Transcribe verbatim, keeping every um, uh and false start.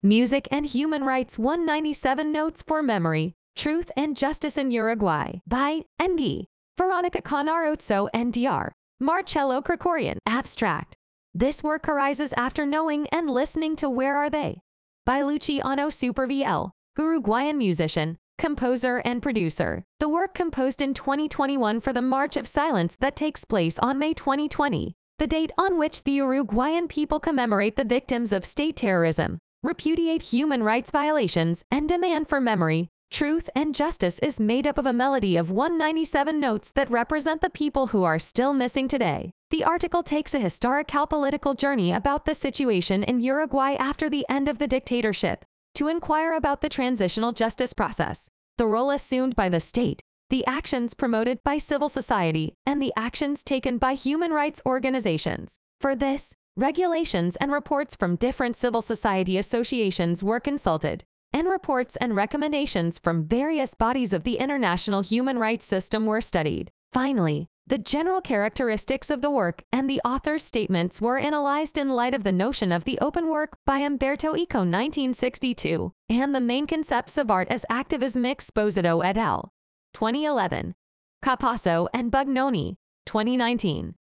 Music and Human Rights one hundred ninety-seven Notes for Memory, Truth and Justice in Uruguay by Engie, Veronica Conarozzo and Dr. Marcello Krikorian. Abstract. This work arises after knowing and listening to Where Are They? By Luciano Supervielle, Uruguayan musician, composer and producer. The work composed in twenty twenty-one for the March of Silence that takes place on May twenty twenty, the date on which the Uruguayan people commemorate the victims of state terrorism, repudiate human rights violations, and demand for memory, truth, and justice, is made up of a melody of one hundred ninety-seven notes that represent the people who are still missing today. The article takes a historical political journey about the situation in Uruguay after the end of the dictatorship, to inquire about the transitional justice process, the role assumed by the state, the actions promoted by civil society, and the actions taken by human rights organizations. For this, regulations and reports from different civil society associations were consulted, and reports and recommendations from various bodies of the international human rights system were studied. Finally, the general characteristics of the work and the author's statements were analyzed in light of the notion of the open work by Umberto Eco nineteen sixty-two and the main concepts of art as activism Exposito et al. twenty eleven. Capasso and Bugnoni, twenty nineteen.